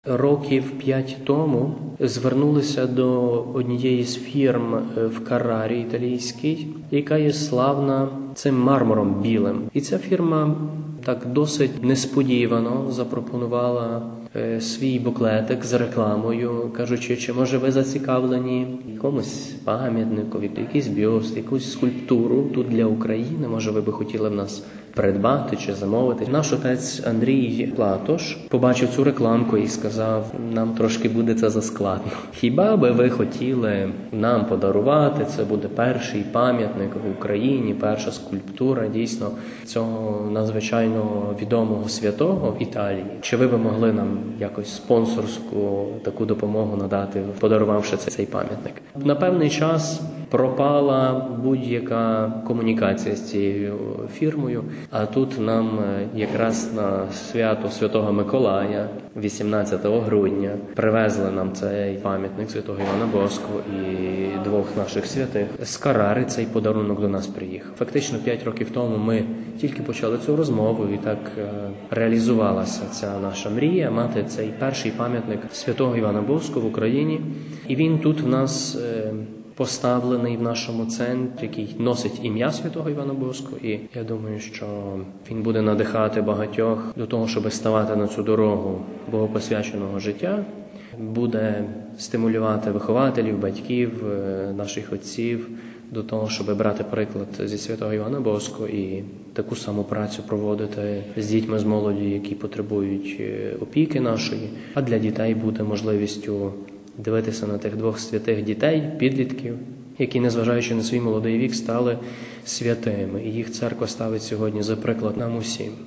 Років 5 тому звернулися до однієї з фірм в Каррарі італійській, яка є славна цим мармуром білим. І ця фірма так досить несподівано запропонувала свій буклетик з рекламою, кажучи, чи може ви зацікавлені якомусь пам'ятникові, якийсь бюст, якусь скульптуру тут для України, може ви би хотіли в нас придбати чи замовити. Наш отець Андрій Платош побачив цю рекламку і сказав, нам трошки буде це заскладно. Хіба би ви хотіли нам подарувати, це буде перший пам'ятник в Україні, перша скульптура дійсно цього надзвичайно відомого святого в Італії. Чи ви би могли нам якось спонсорську таку допомогу надати, подарувавши цей пам'ятник? На певний час пропала будь-яка комунікація з цією фірмою, а тут нам якраз на свято Святого Миколая, 18 грудня, привезли нам цей пам'ятник Святого Івана Боско і двох наших святих. З Каррари цей подарунок до нас приїхав. Фактично 5 років тому ми тільки почали цю розмову, і так реалізувалася ця наша мрія мати цей перший пам'ятник Святого Івана Боско в Україні. І він тут в нас поставлений в нашому центрі, який носить ім'я Святого Івана Боско. І я думаю, що він буде надихати багатьох до того, щоб ставати на цю дорогу богопосвяченого життя, буде стимулювати вихователів, батьків, наших отців до того, щоб брати приклад зі Святого Івана Боско і таку саму працю проводити з дітьми, з молоді, які потребують опіки нашої. А для дітей буде можливістю дивитися на тих двох святих дітей, підлітків, які, незважаючи на свій молодий вік, стали святими. І їх церква ставить сьогодні за приклад нам усім.